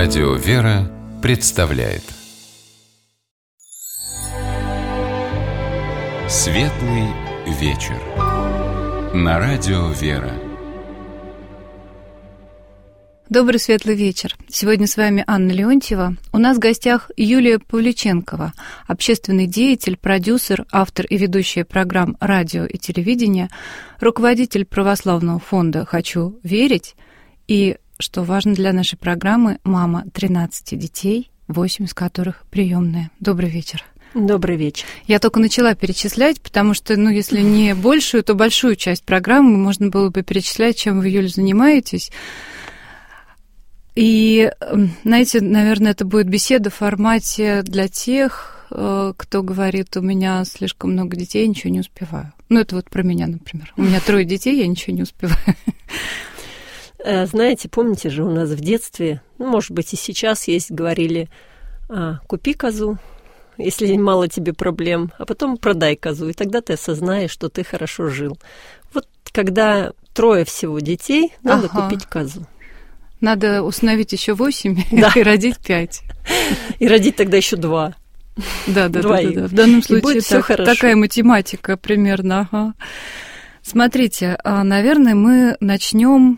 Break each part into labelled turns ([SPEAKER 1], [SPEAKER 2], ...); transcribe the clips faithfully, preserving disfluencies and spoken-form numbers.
[SPEAKER 1] Радио «Вера» представляет Светлый вечер на Радио «Вера».
[SPEAKER 2] Добрый светлый вечер. Сегодня с вами Анна Леонтьева. У нас в гостях Юлия Павлюченкова, общественный деятель, продюсер, автор и ведущая программ радио и телевидения, руководитель православного фонда «Хочу верить» и, что важно для нашей программы, мама тринадцати детей, восемь из которых приемные. Добрый вечер.
[SPEAKER 3] Добрый вечер.
[SPEAKER 2] Я только начала перечислять, потому что, ну, если не большую, то большую часть программы можно было бы перечислять, чем вы, Юль, занимаетесь. И, знаете, наверное, это будет беседа в формате для тех, кто говорит, у меня слишком много детей, я ничего не успеваю. Ну, это вот про меня, например. У меня трое детей, я ничего не успеваю.
[SPEAKER 3] Знаете, помните же, у нас в детстве, ну, может быть, и сейчас есть, говорили, купи козу, если мало тебе проблем, а потом продай козу, и тогда ты осознаешь, что ты хорошо жил. Вот когда трое всего детей, надо ага. купить козу.
[SPEAKER 2] Надо установить еще восемь
[SPEAKER 3] да.
[SPEAKER 2] и родить пять.
[SPEAKER 3] И родить тогда еще два.
[SPEAKER 2] Да, да, да, да. В данном случае так, такая математика примерно. Ага. Смотрите, наверное, мы начнем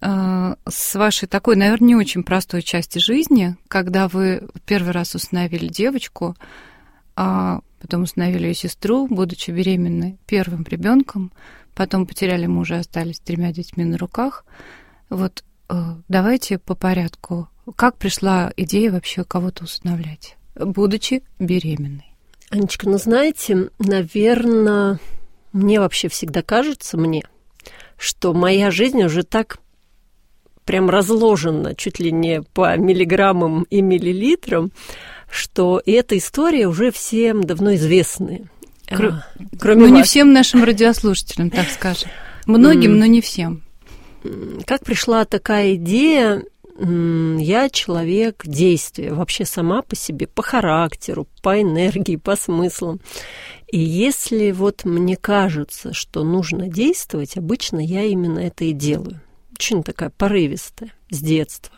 [SPEAKER 2] с вашей такой, наверное, не очень простой части жизни, когда вы первый раз усыновили девочку, а потом усыновили ее сестру, будучи беременной первым ребенком, потом потеряли мужа и остались с тремя детьми на руках. Вот давайте по порядку. Как пришла идея вообще кого-то усыновлять, будучи беременной?
[SPEAKER 3] Анечка, ну знаете, наверное, мне вообще всегда кажется, мне, что моя жизнь уже так прям разложена чуть ли не по миллиграммам и миллилитрам, что эта история уже всем давно известная.
[SPEAKER 2] Кр... Кроме ну, вас. Не всем нашим радиослушателям, так скажем. Многим, но не всем.
[SPEAKER 3] Как пришла такая идея? Я человек действия, вообще сама по себе, по характеру, по энергии, по смыслам. И если вот мне кажется, что нужно действовать, обычно я именно это и делаю. Очень такая порывистая с детства.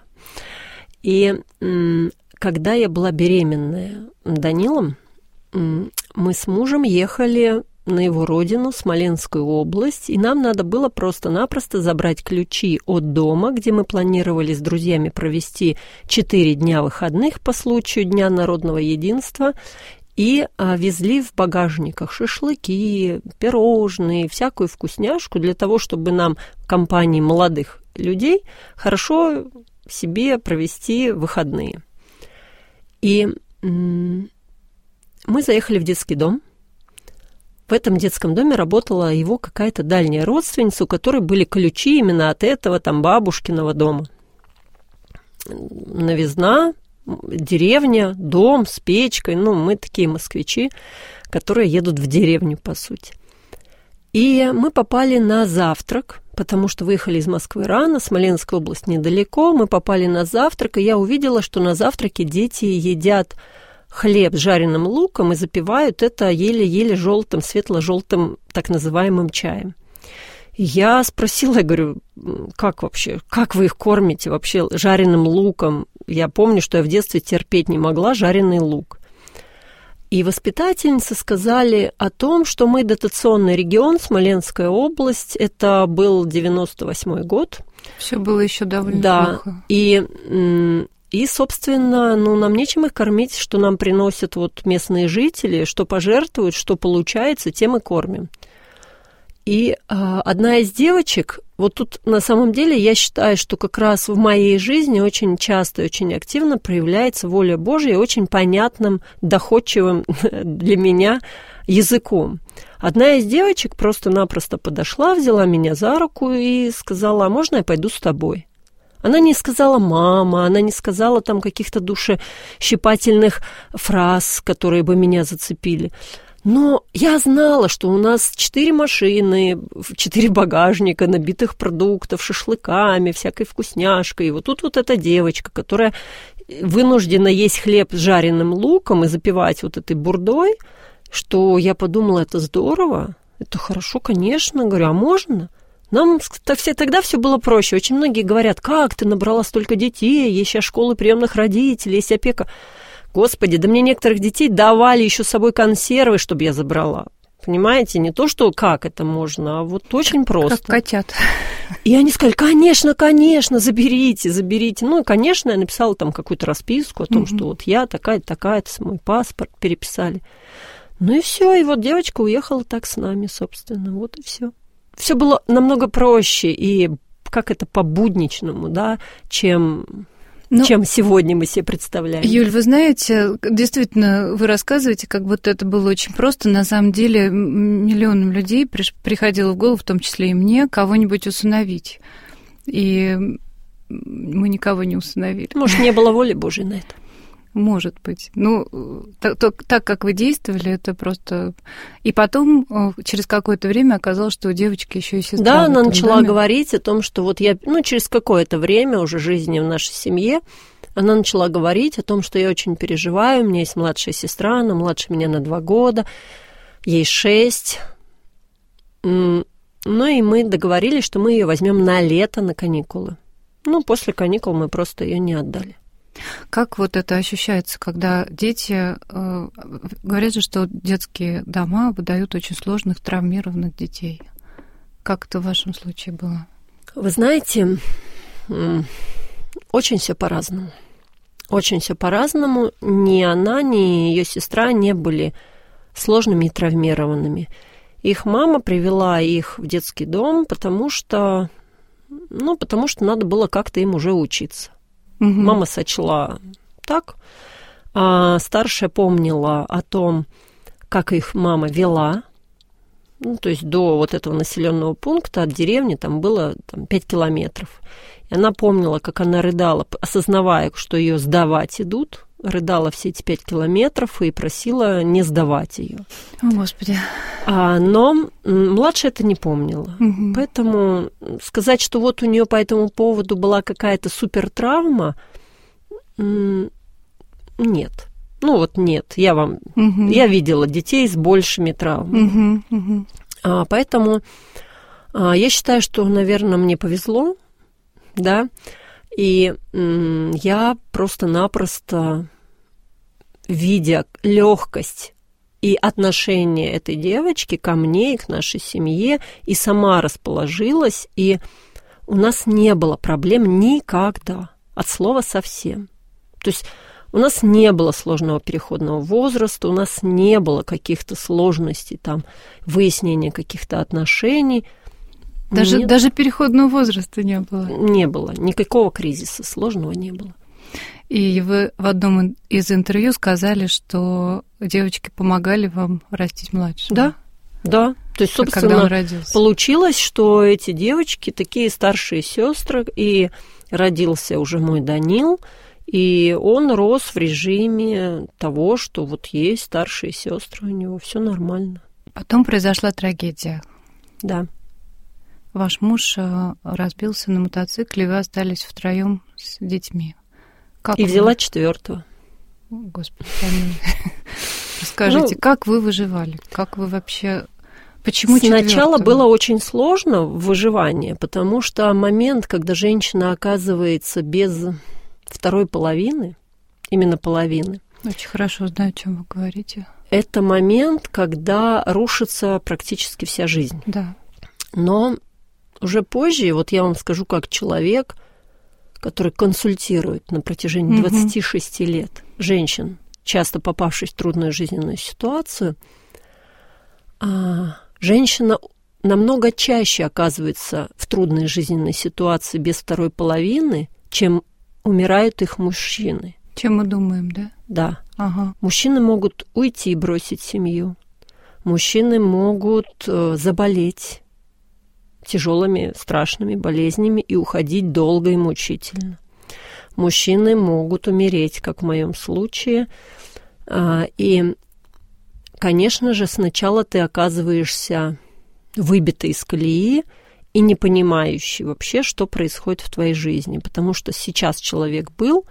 [SPEAKER 3] И когда я была беременная Данилом, мы с мужем ехали на его родину, Смоленскую область, и нам надо было просто-напросто забрать ключи от дома, где мы планировали с друзьями провести четыре дня выходных по случаю Дня народного единства, и а, везли в багажниках шашлыки, пирожные, всякую вкусняшку для того, чтобы нам, компании молодых людей, хорошо себе провести выходные. И м- мы заехали в детский дом. В этом детском доме работала его какая-то дальняя родственница, у которой были ключи именно от этого там бабушкиного дома. Новизна, деревня, дом с печкой. Ну, мы такие москвичи, которые едут в деревню, по сути. И мы попали на завтрак, потому что выехали из Москвы рано, Смоленская область недалеко. Мы попали на завтрак, и я увидела, что на завтраке дети едят хлеб с жареным луком и запивают это еле-еле желтым, светло-желтым так называемым чаем. И я спросила, я говорю, как вообще, как вы их кормите вообще жареным луком? Я помню, что я в детстве терпеть не могла жареный лук. И воспитательницы сказали о том, что мы дотационный регион, Смоленская область, это был девяносто восьмой год.
[SPEAKER 2] Все было еще довольно
[SPEAKER 3] да,
[SPEAKER 2] плохо.
[SPEAKER 3] И... И, собственно, ну, нам нечем их кормить, что нам приносят вот местные жители, что пожертвуют, что получается, тем и кормим. И а, одна из девочек, вот тут на самом деле я считаю, что как раз в моей жизни очень часто и очень активно проявляется воля Божья очень понятным, доходчивым для меня языком. Одна из девочек просто-напросто подошла, взяла меня за руку и сказала, а можно я пойду с тобой? Она не сказала «мама», она не сказала там каких-то душещипательных фраз, которые бы меня зацепили. Но я знала, что у нас четыре машины, четыре багажника, набитых продуктов, шашлыками, всякой вкусняшкой. И вот тут вот эта девочка, которая вынуждена есть хлеб с жареным луком и запивать вот этой бурдой, что я подумала, это здорово, это хорошо, конечно. Говорю, а можно? Нам все, тогда все было проще. Очень многие говорят, как ты набрала столько детей, есть сейчас школы приемных родителей, есть опека. Господи, да мне некоторых детей давали еще с собой консервы, чтобы я забрала. Понимаете, не то, что как это можно, а вот очень просто.
[SPEAKER 2] Как котят.
[SPEAKER 3] И они сказали, конечно, конечно, заберите, заберите. Ну, и, конечно, я написала там какую-то расписку о том, mm-hmm. что вот я такая-то, такая-то, мой паспорт переписали. Ну и все, и вот девочка уехала так с нами, собственно, вот и все. Все было намного проще и как это по-будничному, да, чем... Ну, чем сегодня мы себе представляем.
[SPEAKER 2] Юль, вы знаете, действительно, вы рассказываете, как будто это было очень просто. На самом деле миллионам людей приходило в голову, в том числе и мне, кого-нибудь усыновить. И мы никого не усыновили.
[SPEAKER 3] Может, не было воли Божьей на это?
[SPEAKER 2] Может быть. Ну, так, так как вы действовали, это просто... И потом, через какое-то время оказалось, что у девочки еще и сестра.
[SPEAKER 3] Да, она начала доме. говорить о том, что вот я... Ну, через какое-то время уже жизни в нашей семье, она начала говорить о том, что я очень переживаю, у меня есть младшая сестра, она младше меня на два года, ей шесть. Ну, и мы договорились, что мы ее возьмем на лето, на каникулы. Ну, после каникул мы просто ее не отдали.
[SPEAKER 2] Как вот это ощущается, когда дети... Э, говорят же, что детские дома выдают очень сложных, травмированных детей. Как это в вашем случае было?
[SPEAKER 3] Вы знаете, очень все по-разному. Очень все по-разному. Ни она, ни ее сестра не были сложными и травмированными. Их мама привела их в детский дом, потому что... Ну, потому что надо было как-то им уже учиться. Угу. Мама сочла так, а старшая помнила о том, как их мама вела. Ну, то есть до вот этого населенного пункта от деревни там было там, пять километров. И она помнила, как она рыдала, осознавая, что ее сдавать идут, рыдала все эти пять километров и просила не сдавать ее.
[SPEAKER 2] О, Господи.
[SPEAKER 3] А, но младшая это не помнила. Угу. Поэтому сказать, что вот у нее по этому поводу была какая-то супертравма, нет. Ну вот нет. Я вам, угу. я видела детей с большими травмами. Угу, угу. А, поэтому а, я считаю, что, наверное, мне повезло, да. И м, я просто-напросто, видя легкость и отношение этой девочки ко мне и к нашей семье, и сама расположилась, и у нас не было проблем никогда, от слова совсем. То есть у нас не было сложного переходного возраста, у нас не было каких-то сложностей, там, выяснения каких-то отношений.
[SPEAKER 2] Даже, даже переходного возраста не было?
[SPEAKER 3] Не было. Никакого кризиса сложного не было.
[SPEAKER 2] И вы в одном из интервью сказали, что девочки помогали вам растить младшего.
[SPEAKER 3] Да, да. То есть, собственно, получилось, что эти девочки такие старшие сестры, и родился уже мой Данил, и он рос в режиме того, что вот есть старшие сестры, у него все нормально.
[SPEAKER 2] Потом произошла трагедия.
[SPEAKER 3] Да.
[SPEAKER 2] Ваш муж разбился на мотоцикле, и вы остались втроем с детьми. Как
[SPEAKER 3] и
[SPEAKER 2] вы...
[SPEAKER 3] взяла четвертого.
[SPEAKER 2] Господи, расскажите, ну, как вы выживали? Как вы вообще... Почему четвертого?
[SPEAKER 3] Сначала было очень сложно выживание, потому что момент, когда женщина оказывается без второй половины, именно половины...
[SPEAKER 2] Очень хорошо знаю, о чем вы говорите.
[SPEAKER 3] Это момент, когда рушится практически вся жизнь.
[SPEAKER 2] Да.
[SPEAKER 3] Но уже позже, вот я вам скажу, как человек, который консультирует на протяжении mm-hmm. двадцати шести лет женщин, часто попавших в трудную жизненную ситуацию, женщина намного чаще оказывается в трудной жизненной ситуации без второй половины, чем умирают их мужчины.
[SPEAKER 2] Чем мы думаем, да?
[SPEAKER 3] Да.
[SPEAKER 2] Ага.
[SPEAKER 3] Мужчины могут уйти и бросить семью. Мужчины могут заболеть тяжелыми, страшными болезнями и уходить долго и мучительно. Мужчины могут умереть, как в моем случае. И, конечно же, сначала ты оказываешься выбитый из колеи и не понимающий вообще, что происходит в твоей жизни. Потому что сейчас человек был,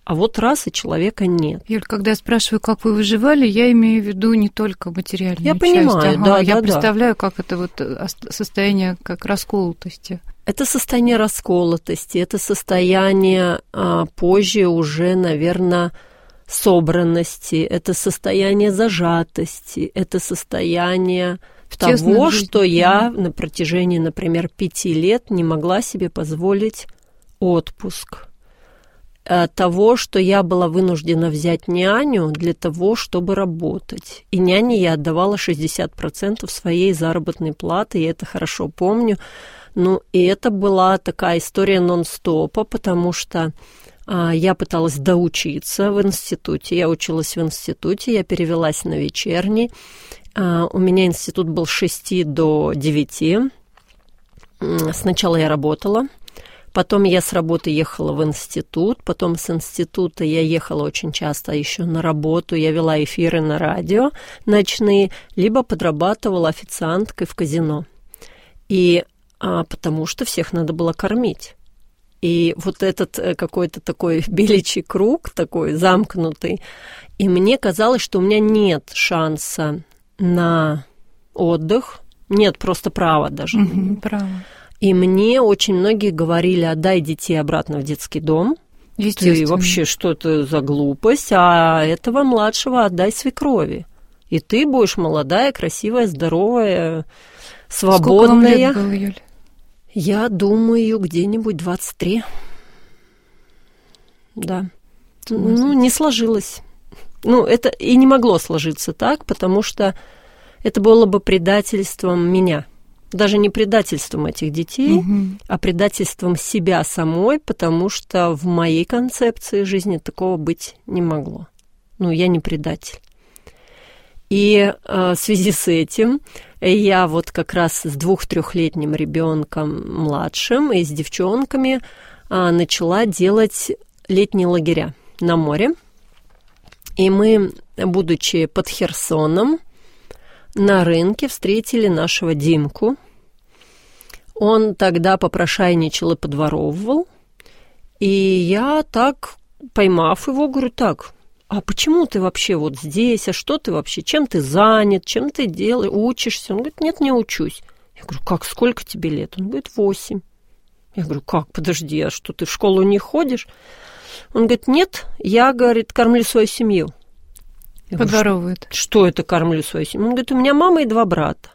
[SPEAKER 3] А вот расы человека нет.
[SPEAKER 2] Юль, когда я спрашиваю, как вы выживали, я имею в виду не только материальную
[SPEAKER 3] я
[SPEAKER 2] часть.
[SPEAKER 3] Понимаю,
[SPEAKER 2] ага,
[SPEAKER 3] да,
[SPEAKER 2] я
[SPEAKER 3] да,
[SPEAKER 2] представляю,
[SPEAKER 3] да.
[SPEAKER 2] как это вот состояние как расколотости.
[SPEAKER 3] Это состояние расколотости, это состояние а, позже уже, наверное, собранности, это состояние зажатости, это состояние того, что я на протяжении, например, пяти лет не могла себе позволить отпуск. Того, что я была вынуждена взять няню для того, чтобы работать. И няне я отдавала шестьдесят процентов своей заработной платы, я это хорошо помню. Ну, и это была такая история нон-стопа, потому что а, я пыталась доучиться в институте. Я училась в институте, я перевелась на вечерний. А, у меня институт был с шести до девяти. Сначала я работала. Потом я с работы ехала в институт, потом с института я ехала очень часто еще на работу, я вела эфиры на радио ночные, либо подрабатывала официанткой в казино. И а, потому что всех надо было кормить. И вот этот какой-то такой беличий круг, такой замкнутый, и мне казалось, что у меня нет шанса на отдых, нет просто права даже.
[SPEAKER 2] Угу, право.
[SPEAKER 3] И мне очень многие говорили: отдай детей обратно в детский дом. Ты вообще, что это за глупость? А этого младшего отдай свекрови. И ты будешь молодая, красивая, здоровая, свободная.
[SPEAKER 2] Сколько вам лет было, Юль?
[SPEAKER 3] Я думаю, где-нибудь двадцать три. Да. Ну, не сложилось. Ну, это и не могло сложиться так, потому что это было бы предательством меня. Даже не предательством этих детей, угу. а предательством себя самой, потому что в моей концепции жизни такого быть не могло. Ну, я не предатель. И э, в связи с этим я вот как раз с двух-трехлетним ребенком младшим и с девчонками э, начала делать летние лагеря на море. И мы, будучи под Херсоном, на рынке встретили нашего Димку. Он тогда попрошайничал и подворовывал. И я так, поймав его, говорю: так, а почему ты вообще вот здесь? А что ты вообще? Чем ты занят? Чем ты делаешь? Учишься? Он говорит: нет, не учусь. Я говорю: как, сколько тебе лет? Он говорит: восемь. Я говорю: как, подожди, а что, ты в школу не ходишь? Он говорит: нет, я, говорит, кормлю свою семью.
[SPEAKER 2] Подворовывает.
[SPEAKER 3] Что это кормлю свою семью? Он говорит: у меня мама и два брата.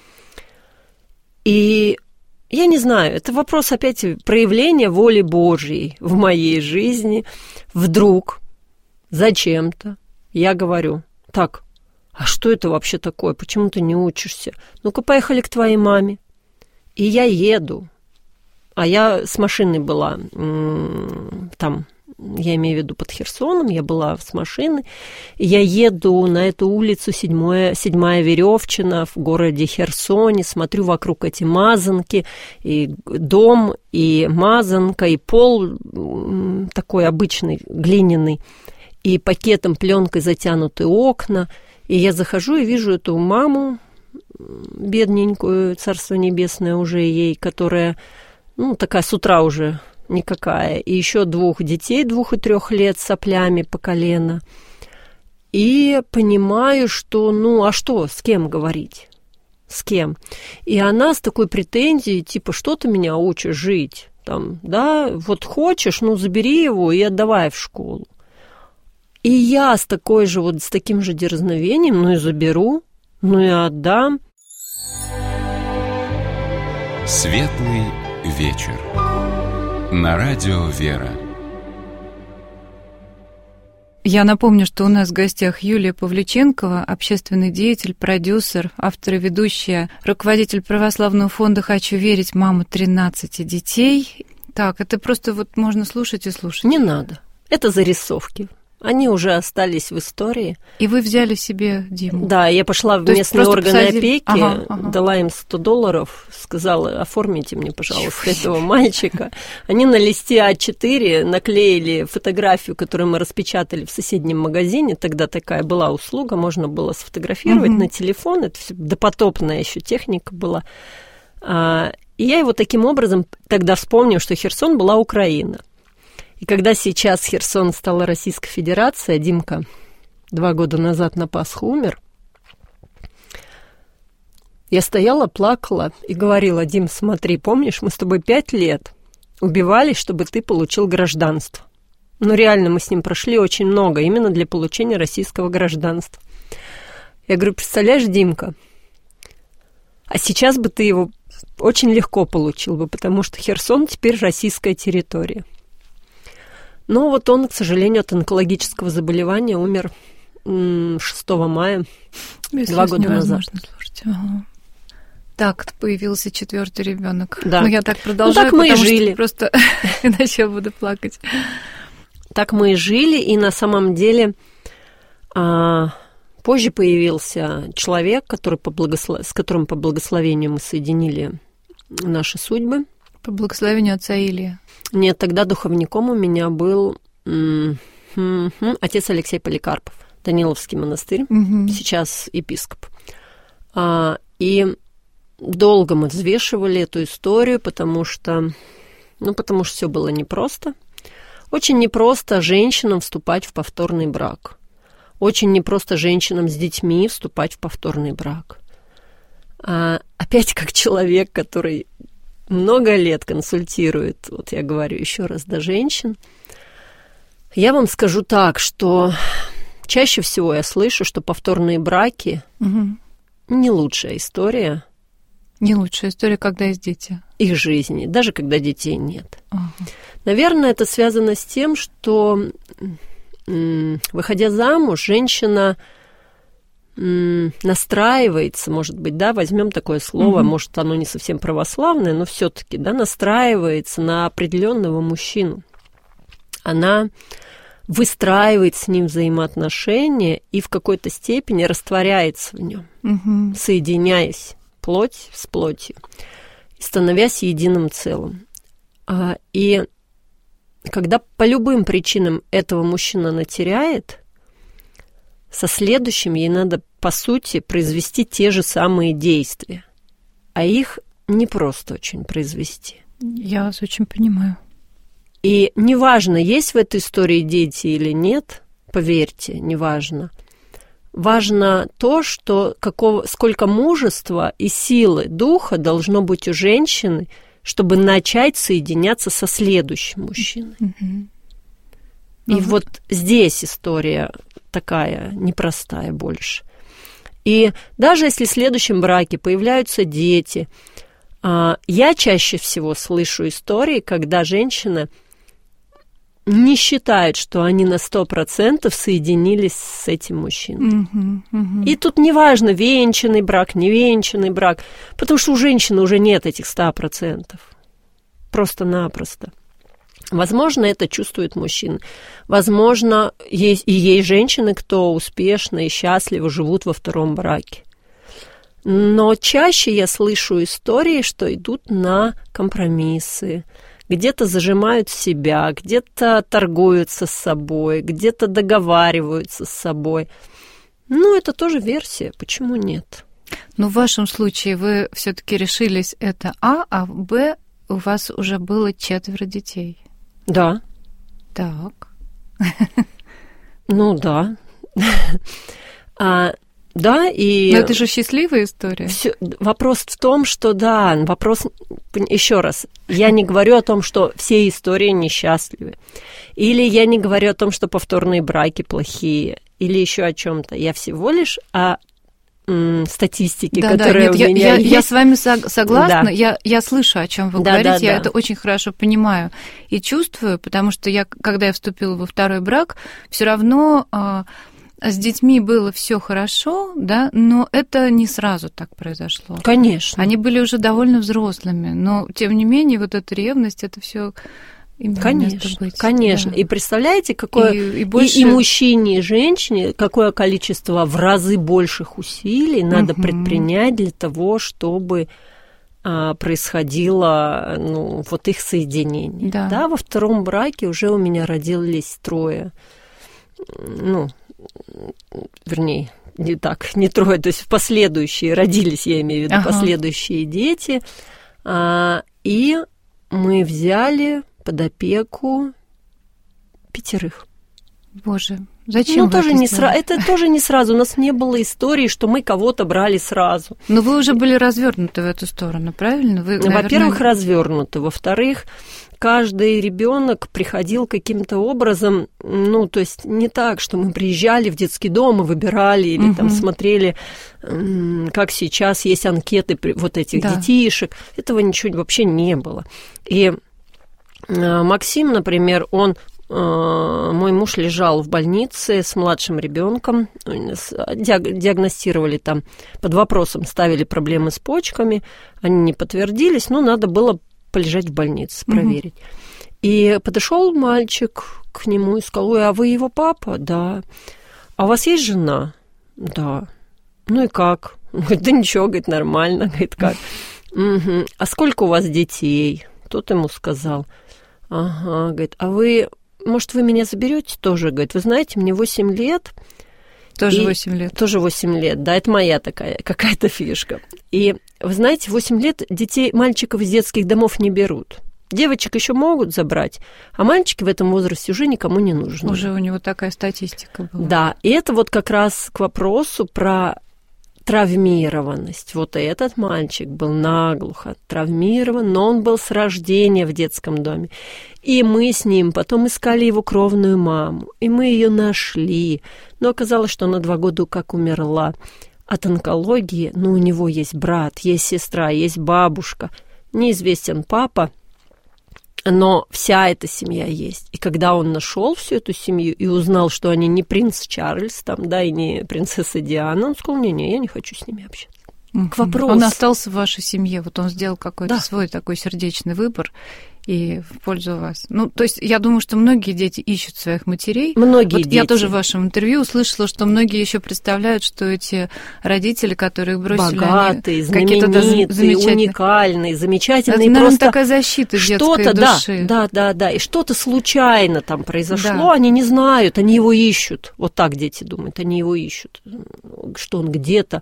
[SPEAKER 3] И я не знаю, это вопрос опять проявления воли Божьей в моей жизни. Вдруг, зачем-то, я говорю: так, а что это вообще такое? Почему ты не учишься? Ну-ка, поехали к твоей маме. И я еду. А я с машиной была там, я имею в виду под Херсоном, я была с машиной. Я еду на эту улицу, седьмая, седьмая Веревчина в городе Херсоне, смотрю вокруг эти мазанки, и дом, и мазанка, и пол такой обычный, глиняный, и пакетом, пленкой затянуты окна. И я захожу и вижу эту маму, бедненькую, царство небесное уже ей, которая, ну, такая с утра уже никакая, и еще двух детей, двух и трех лет, с соплями по колено. И понимаю, что, ну, а что, с кем говорить? С кем? И она с такой претензией, типа: что ты меня учишь жить? Там, да, вот хочешь, ну, забери его и отдавай в школу. И я с такой же, вот с таким же дерзновением, ну, и заберу, ну, и отдам.
[SPEAKER 1] Светлый вечер. На радио «Вера».
[SPEAKER 2] Я напомню, что у нас в гостях Юлия Павлюченкова, общественный деятель, продюсер, автор и ведущая, руководитель православного фонда «Хочу верить», мама тринадцати детей. Так, это просто вот можно слушать и слушать.
[SPEAKER 3] Не надо. Это зарисовки. Они уже остались в истории. И
[SPEAKER 2] вы взяли себе Диму?
[SPEAKER 3] Да, я пошла в То местные органы посадили... опеки,
[SPEAKER 2] ага, ага.
[SPEAKER 3] дала им сто долларов, сказала: оформите мне, пожалуйста, этого мальчика. Они на листе а четыре наклеили фотографию, которую мы распечатали в соседнем магазине. Тогда такая была услуга, можно было сфотографировать угу. на телефон. Это все допотопная еще техника была. И я его таким образом тогда вспомнила, что Херсон была Украина. И когда сейчас Херсон стала Российской Федерацией, а Димка два года назад на Пасху умер, я стояла, плакала и говорила: Дим, смотри, помнишь, мы с тобой пять лет убивались, чтобы ты получил гражданство. Ну, реально, мы с ним прошли очень много, именно для получения российского гражданства. Я говорю: представляешь, Димка, а сейчас бы ты его очень легко получил бы, потому что Херсон теперь российская территория. Но вот он, к сожалению, от онкологического заболевания умер шестого мая,
[SPEAKER 2] без
[SPEAKER 3] два года назад.
[SPEAKER 2] Ага. Так, появился четвертый ребенок.
[SPEAKER 3] Да.
[SPEAKER 2] Ну, я так продолжаю,
[SPEAKER 3] ну, так мы
[SPEAKER 2] потому
[SPEAKER 3] и жили.
[SPEAKER 2] Что просто иначе я буду плакать.
[SPEAKER 3] Так мы и жили, и на самом деле а, позже появился человек, который по благослов... с которым по благословению мы соединили наши судьбы.
[SPEAKER 2] По благословению отца Илия.
[SPEAKER 3] Нет, тогда духовником у меня был м- м- м- отец Алексей Поликарпов, Даниловский монастырь, угу. Сейчас епископ. А, и долго мы взвешивали эту историю, потому что, ну, потому что все было непросто. Очень непросто женщинам вступать в повторный брак. Очень непросто женщинам с детьми вступать в повторный брак. А, опять как человек, который много лет консультирует, вот я говорю еще раз, до женщин, я вам скажу так, что чаще всего я слышу, что повторные браки угу. не лучшая история.
[SPEAKER 2] Не лучшая история, когда есть дети.
[SPEAKER 3] Их жизни, даже когда детей нет.
[SPEAKER 2] Ага.
[SPEAKER 3] Наверное, это связано с тем, что, выходя замуж, женщина настраивается, может быть, да, возьмем такое слово, угу. может, оно не совсем православное, но все-таки, да, настраивается на определенного мужчину. Она выстраивает с ним взаимоотношения и в какой-то степени растворяется в нем, угу. соединяясь плоть с плотью, становясь единым целым. И когда по любым причинам этого мужчина она теряет, со следующим ей надо, по сути, произвести те же самые действия. А их непросто очень произвести.
[SPEAKER 2] Я вас очень понимаю.
[SPEAKER 3] И неважно, есть в этой истории дети или нет, поверьте, неважно. Важно то, что какого, сколько мужества и силы духа должно быть у женщины, чтобы начать соединяться со следующим мужчиной. Mm-hmm. И mm-hmm. вот здесь история такая непростая больше. И даже если в следующем браке появляются дети, я чаще всего слышу истории, когда женщина не считает, что они на сто процентов соединились с этим мужчиной. Uh-huh, uh-huh. И тут неважно, венчанный брак, невенчанный брак, потому что у женщины уже нет этих ста процентов. Просто-напросто. Возможно, это чувствует мужчина. Возможно, есть и есть женщины, кто успешно и счастливо живут во втором браке. Но чаще я слышу истории, что идут на компромиссы, где-то зажимают себя, где-то торгуются с собой, где-то договариваются с собой. Ну, это тоже версия, почему нет?
[SPEAKER 2] Но в вашем случае вы все-таки решились это А, а Б у вас уже было четверо детей.
[SPEAKER 3] Да.
[SPEAKER 2] Так.
[SPEAKER 3] Ну, да. а, да, и...
[SPEAKER 2] Но это же счастливая история.
[SPEAKER 3] Всё, вопрос в том, что да, вопрос... Еще раз, я не говорю о том, что все истории несчастливы. Или я не говорю о том, что повторные браки плохие. Или еще о чем-то. Я всего лишь о м, статистике, да, которая
[SPEAKER 2] да, нет,
[SPEAKER 3] у меня
[SPEAKER 2] я,
[SPEAKER 3] есть.
[SPEAKER 2] Я с вами согласна. Да. Я, я слышу, о чем вы
[SPEAKER 3] да,
[SPEAKER 2] говорите.
[SPEAKER 3] Да,
[SPEAKER 2] я
[SPEAKER 3] да.
[SPEAKER 2] это очень хорошо понимаю и чувствую, потому что я, когда я вступила во второй брак, все равно... С детьми было все хорошо, да, но это не сразу так произошло.
[SPEAKER 3] Конечно.
[SPEAKER 2] Они были уже довольно взрослыми, но тем не менее вот эта ревность, это все имело
[SPEAKER 3] конечно,
[SPEAKER 2] место быть.
[SPEAKER 3] Конечно.
[SPEAKER 2] Да.
[SPEAKER 3] И представляете, какое
[SPEAKER 2] и, и, больше...
[SPEAKER 3] и, и мужчине, и женщине какое количество в разы больших усилий надо угу. предпринять для того, чтобы а, происходило ну, вот их соединение.
[SPEAKER 2] Да.
[SPEAKER 3] Да, во втором браке уже у меня родились трое, ну вернее, не так, не трое, то есть последующие родились, я имею в виду, ага. последующие дети, а, и мы взяли под опеку Пятерых.
[SPEAKER 2] Боже, зачем
[SPEAKER 3] ну,
[SPEAKER 2] вы
[SPEAKER 3] тоже
[SPEAKER 2] это
[SPEAKER 3] не сра... Это тоже не сразу. У нас не было истории, что мы кого-то брали сразу.
[SPEAKER 2] Но вы уже были развернуты в эту сторону, правильно? Вы,
[SPEAKER 3] наверное... Во-первых, развернуты. Во-вторых, каждый ребенок приходил каким-то образом, ну, то есть не так, что мы приезжали в детский дом и выбирали или угу. там смотрели, как сейчас есть анкеты вот этих да. детишек. Этого ничего вообще не было. И Максим, например, он... Мой муж лежал в больнице с младшим ребенком, диагностировали там, под вопросом ставили проблемы с почками, они не подтвердились, но надо было полежать в больнице, проверить. Угу. И подошел мальчик к нему и сказал: ой, а вы его папа? Да. А у вас есть жена? Да. Ну и как? Он говорит: да ничего, говорит, нормально. Говорит, как? Угу. А сколько у вас детей? Тот ему сказал: ага, говорит, а вы... Может, вы меня заберете тоже? Говорит, вы знаете, мне восемь лет.
[SPEAKER 2] Тоже восемь лет.
[SPEAKER 3] Тоже восемь лет, да, это моя такая какая-то фишка. И вы знаете, восемь лет детей, мальчиков из детских домов не берут. Девочек еще могут забрать, а мальчики в этом возрасте уже никому не нужны.
[SPEAKER 2] Уже у него такая статистика была.
[SPEAKER 3] Да, и это вот как раз к вопросу про травмированность. Вот этот мальчик был наглухо травмирован, но он был с рождения в детском доме. И мы с ним потом искали его кровную маму, и мы ее нашли. Но оказалось, что она два года как умерла от онкологии. Но у него есть брат, есть сестра, есть бабушка. Неизвестен папа, но вся эта семья есть. И когда он нашел всю эту семью и узнал, что они не принц Чарльз, там, да, и не принцесса Диана, он сказал: не-не, я не хочу с ними общаться.
[SPEAKER 2] Mm-hmm. К вопросу. Он остался в вашей семье, вот он сделал какой-то да. свой такой сердечный выбор и в пользу вас. Ну, то есть я думаю, что многие дети ищут своих матерей.
[SPEAKER 3] Многие
[SPEAKER 2] вот
[SPEAKER 3] дети.
[SPEAKER 2] Я тоже в вашем интервью услышала, что многие еще представляют, что эти родители, которые бросили,
[SPEAKER 3] богатые, знаменитые, замечательные, уникальные, замечательные.
[SPEAKER 2] Это, наверное,
[SPEAKER 3] просто
[SPEAKER 2] такая защита детской души.
[SPEAKER 3] Да, да, да, да. И что-то случайно там произошло, да. они не знают, они его ищут. Вот так дети думают, они его ищут, что он где-то.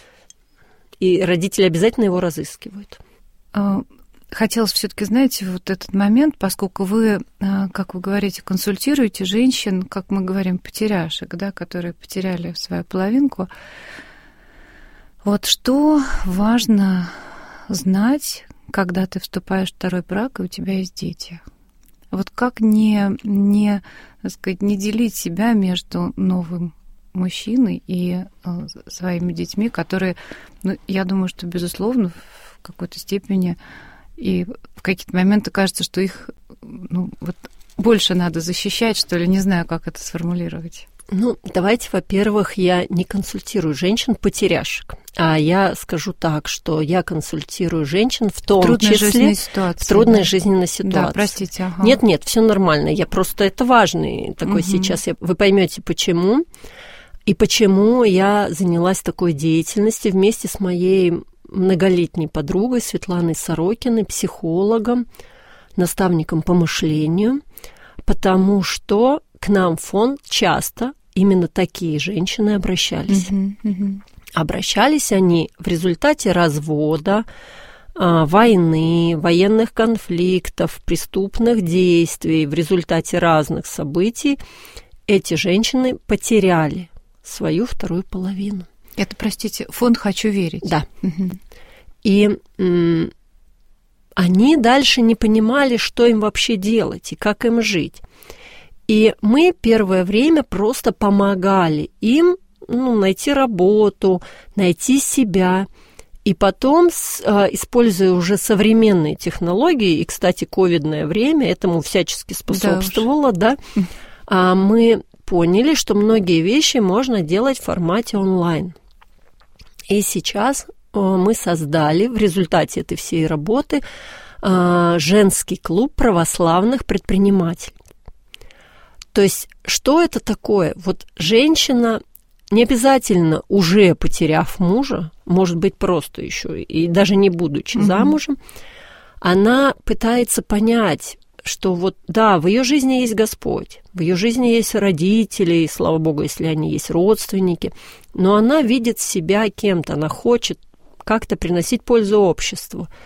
[SPEAKER 3] И родители обязательно его разыскивают.
[SPEAKER 2] Хотелось все-таки, знаете, вот этот момент, поскольку вы, как вы говорите, консультируете женщин, как мы говорим, потеряшек, да, которые потеряли свою половинку. Вот что важно знать, когда ты вступаешь в второй брак, и у тебя есть дети? Вот как не, не, так сказать, не делить себя между новым мужчиной и своими детьми, которые, ну, я думаю, что, безусловно, в какой-то степени и в какие-то моменты кажется, что их, ну, вот больше надо защищать, что ли, не знаю, как это сформулировать.
[SPEAKER 3] Ну, давайте, во-первых, я не консультирую женщин-потеряшек, а я скажу так, что я консультирую женщин в том
[SPEAKER 2] в
[SPEAKER 3] числе
[SPEAKER 2] ситуации,
[SPEAKER 3] в трудной
[SPEAKER 2] да?
[SPEAKER 3] жизненной ситуации.
[SPEAKER 2] Да, простите, ага.
[SPEAKER 3] Нет, нет, все нормально. Я просто это важный такой угу. сейчас. Я, вы поймете, почему и почему я занялась такой деятельностью вместе с моей многолетней подругой Светланой Сорокиной, психологом, наставником по мышлению, потому что к нам в фонд часто именно такие женщины обращались. Uh-huh, uh-huh. Обращались они в результате развода, войны, военных конфликтов, преступных действий, в результате разных событий эти женщины потеряли свою вторую половину.
[SPEAKER 2] Это, простите, фонд «Хочу верить».
[SPEAKER 3] Да.
[SPEAKER 2] Угу.
[SPEAKER 3] И м, они дальше не понимали, что им вообще делать и как им жить. И мы первое время просто помогали им, ну, найти работу, найти себя. И потом, используя уже современные технологии, и, кстати, ковидное время этому всячески способствовало, да, да, мы поняли, что многие вещи можно делать в формате онлайн. И сейчас мы создали в результате этой всей работы женский клуб православных предпринимателей. То есть, что это такое? Вот женщина, не обязательно уже потеряв мужа, может быть, просто еще, и даже не будучи mm-hmm. замужем, она пытается понять, что вот, да, в ее жизни есть Господь, в ее жизни есть родители, и, слава Богу, если они есть родственники, но она видит себя кем-то, она хочет как-то приносить пользу обществу.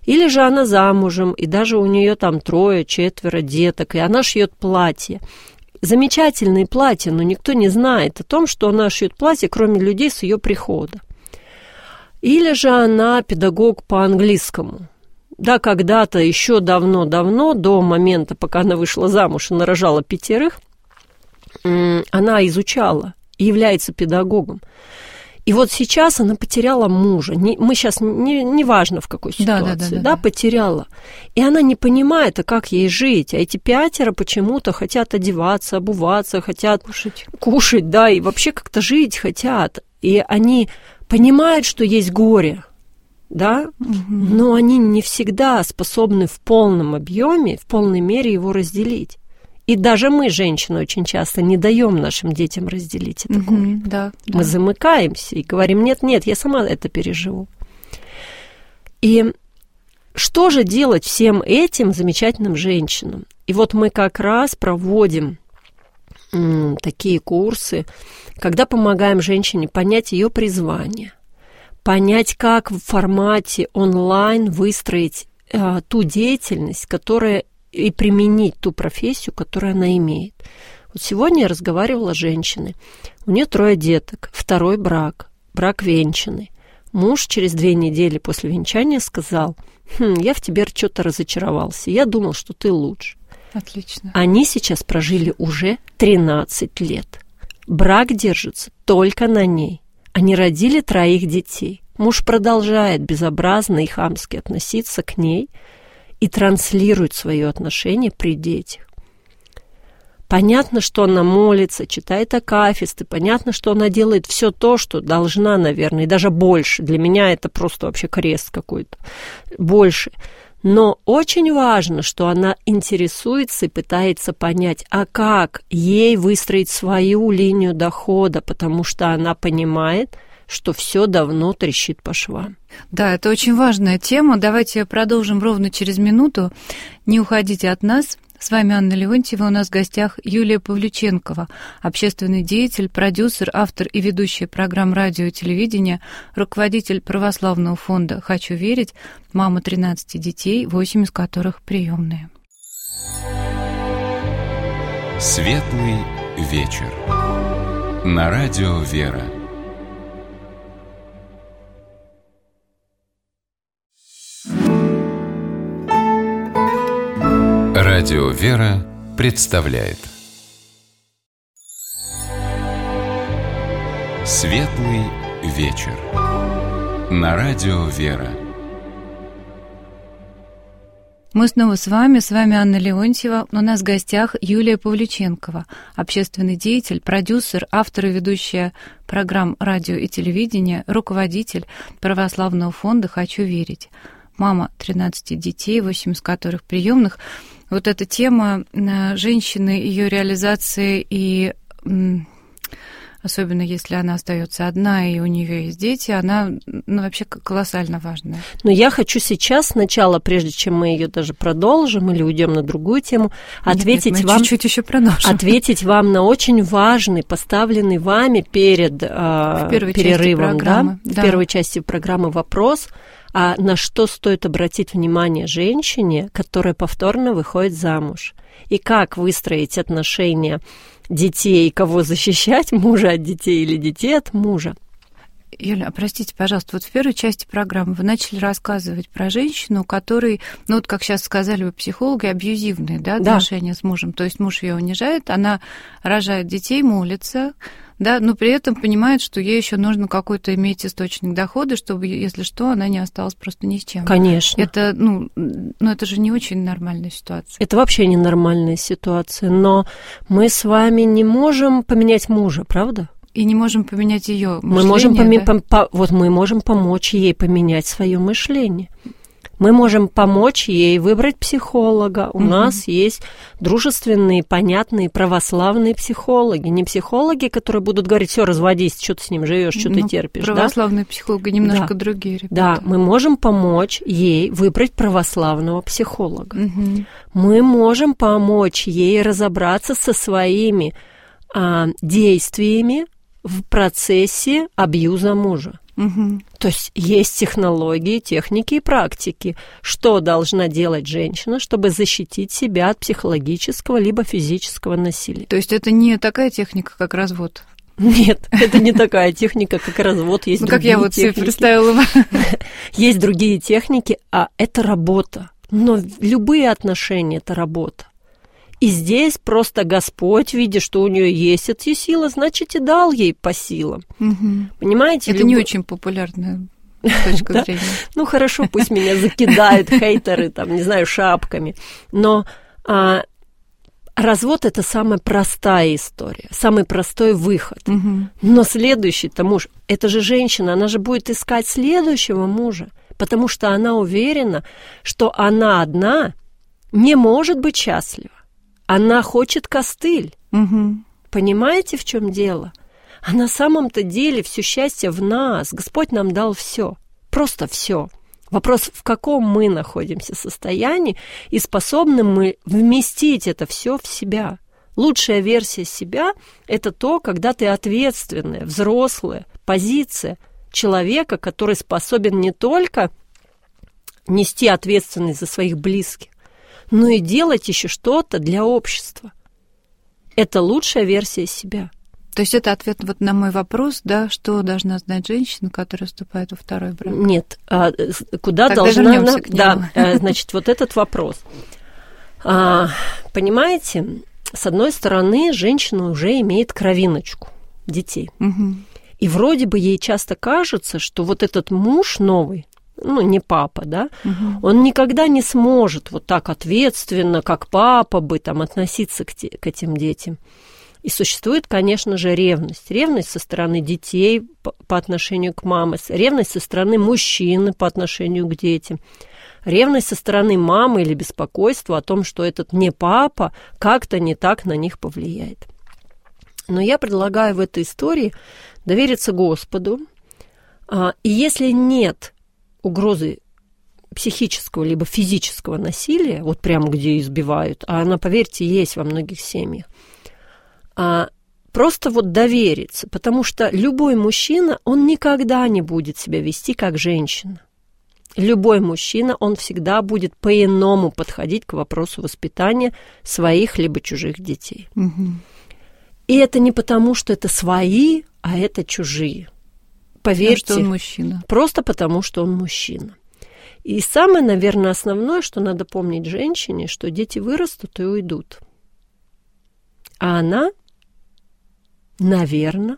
[SPEAKER 3] Или же она замужем, и даже у нее там трое, четверо деток, и она шьет платье. Замечательные платья, но никто не знает о том, что она шьет платье, кроме людей с ее прихода. Или же она педагог по английскому. Да, когда-то, еще давно-давно, до момента, пока она вышла замуж и нарожала пятерых, она изучала и является педагогом. И вот сейчас она потеряла мужа. Не, мы сейчас, не, не важно в какой ситуации, да, да, да, да, да, потеряла. И она не понимает, а как ей жить. А эти пятеро почему-то хотят одеваться, обуваться, хотят кушать, кушать, да, и вообще как-то жить хотят. И они понимают, что есть горе, да, угу. но они не всегда способны в полном объеме, в полной мере его разделить. И даже мы, женщины, очень часто не даем нашим детям разделить это горе. Mm-hmm, да, мы да. замыкаемся и говорим, нет-нет, я сама это переживу. И что же делать всем этим замечательным женщинам? И вот мы как раз проводим м, такие курсы, когда помогаем женщине понять ее призвание, понять, как в формате онлайн выстроить а, ту деятельность, которая и применить ту профессию, которую она имеет. Вот сегодня я разговаривала с женщиной. У нее трое деток, второй брак, брак венчанный. Муж через две недели после венчания сказал, хм, я в тебе что-то разочаровался, я думал, что ты лучше.
[SPEAKER 2] Отлично.
[SPEAKER 3] Они сейчас прожили уже тринадцать лет. Брак держится только на ней. Они родили троих детей. Муж продолжает безобразно и хамски относиться к ней, и транслирует свое отношение при детях. Понятно, что она молится, читает акафисты, понятно, что она делает все то, что должна, наверное, и даже больше. Для меня это просто вообще крест какой-то. Больше. Но очень важно, что она интересуется и пытается понять, а как ей выстроить свою линию дохода, потому что она понимает, что все давно трещит по швам.
[SPEAKER 2] Да, это очень важная тема. Давайте продолжим ровно через минуту. Не уходите от нас. С вами Анна Леонтьева. У нас в гостях Юлия Павлюченкова, общественный деятель, продюсер, автор и ведущая программ радио и телевидения, руководитель православного фонда «Хочу верить», мама тринадцати детей, восемь из которых приемные.
[SPEAKER 1] Светлый вечер. На радио «Вера». Радио «Вера» представляет Светлый вечер. На радио «Вера».
[SPEAKER 2] Мы снова с вами, с вами Анна Леонтьева. У нас в гостях Юлия Павлюченкова, общественный деятель, продюсер, автор и ведущая программ радио и телевидения, руководитель православного фонда «Хочу верить». Мама тринадцати детей, восемь из которых приемных. Вот эта тема женщины, ее реализации, и особенно если она остается одна и у нее есть дети, она ну, вообще колоссально важная.
[SPEAKER 3] Но я хочу сейчас сначала, прежде чем мы ее даже продолжим или уйдем на другую тему, ответить
[SPEAKER 2] нет, нет,
[SPEAKER 3] вам,
[SPEAKER 2] чуть-чуть еще продолжим.
[SPEAKER 3] ответить вам на очень важный, поставленный вами перед э, перерывом, да, да. в первой части программы вопрос. А на что стоит обратить внимание женщине, которая повторно выходит замуж? И как выстроить отношения детей, кого защищать, мужа от детей или детей от мужа?
[SPEAKER 2] Юля, простите, пожалуйста, вот в первой части программы вы начали рассказывать про женщину, у которой, ну вот как сейчас сказали вы, психологи, абьюзивные, да, отношения да. с мужем. То есть муж ее унижает, она рожает детей, молится, да, но при этом понимает, что ей еще нужно какой-то иметь источник дохода, чтобы, если что, она не осталась просто ни с чем.
[SPEAKER 3] Конечно.
[SPEAKER 2] Это, ну, ну, это же не очень нормальная ситуация.
[SPEAKER 3] Это вообще не нормальная ситуация, но мы с вами не можем поменять мужа, правда?
[SPEAKER 2] И не можем поменять ее мышление.
[SPEAKER 3] Мы можем поме-
[SPEAKER 2] да?
[SPEAKER 3] по- вот мы можем помочь ей поменять свое мышление. Мы можем помочь ей выбрать психолога. У mm-hmm. нас есть дружественные, понятные, православные психологи. Не психологи, которые будут говорить, все, разводись, что ты с ним живешь, что ну, ты терпишь.
[SPEAKER 2] Православные
[SPEAKER 3] да?
[SPEAKER 2] психологи немножко
[SPEAKER 3] да.
[SPEAKER 2] другие ребята.
[SPEAKER 3] Да, мы можем помочь ей выбрать православного психолога.
[SPEAKER 2] Mm-hmm.
[SPEAKER 3] Мы можем помочь ей разобраться со своими а, действиями в процессе абьюза мужа. Угу. То есть есть технологии, техники и практики. Что должна делать женщина, чтобы защитить себя от психологического либо физического насилия?
[SPEAKER 2] То есть это не такая техника, как развод?
[SPEAKER 3] Нет, это не такая техника, как развод. Есть
[SPEAKER 2] ну,
[SPEAKER 3] другие
[SPEAKER 2] как я вот
[SPEAKER 3] техники.
[SPEAKER 2] себе представила.
[SPEAKER 3] Есть другие техники, а это работа. Но любые отношения – это работа. И здесь просто Господь, видя, что у нее есть эти силы, значит, и дал ей по силам. Угу. Понимаете?
[SPEAKER 2] Это люб... не очень популярная точка зрения.
[SPEAKER 3] Ну, хорошо, пусть меня закидают хейтеры, там, не знаю, шапками. Но а, развод – это самая простая история, самый простой выход. Угу. Но следующий-то муж, это же женщина, она же будет искать следующего мужа, потому что она уверена, что она одна не может быть счастлива. Она хочет костыль. Угу. Понимаете, в чем дело? А на самом-то деле все счастье в нас. Господь нам дал все. Просто все. Вопрос, в каком мы находимся состоянии и способны мы вместить это все в себя. Лучшая версия себя – это то, когда ты ответственная, взрослая позиция человека, который способен не только нести ответственность за своих близких, но и делать еще что-то для общества. Это лучшая версия себя.
[SPEAKER 2] То есть это ответ вот на мой вопрос, да, что должна знать женщина, которая вступает во второй брак?
[SPEAKER 3] Нет, а куда
[SPEAKER 2] Тогда
[SPEAKER 3] должна она...
[SPEAKER 2] к нему.
[SPEAKER 3] Да, значит, вот этот вопрос. А, понимаете, с одной стороны, женщина уже имеет кровиночку детей. Угу. И вроде бы ей часто кажется, что вот этот муж новый, ну, не папа, да, угу. он никогда не сможет вот так ответственно, как папа бы, там, относиться к, те, к этим детям. И существует, конечно же, ревность. Ревность со стороны детей по, по отношению к маме, ревность со стороны мужчины по отношению к детям, ревность со стороны мамы или беспокойство о том, что этот не папа как-то не так на них повлияет. Но я предлагаю в этой истории довериться Господу. И если нет угрозы психического либо физического насилия, вот прямо где избивают, а она, поверьте, есть во многих семьях, а просто вот довериться, потому что любой мужчина, он никогда не будет себя вести как женщина. Любой мужчина, он всегда будет по-иному подходить к вопросу воспитания своих либо чужих детей. Угу. И это не потому, что это свои, а это чужие. Поверьте,
[SPEAKER 2] потому что он мужчина.
[SPEAKER 3] Просто потому, что он мужчина. И самое, наверное, основное, что надо помнить женщине, что дети вырастут и уйдут. А она, наверное,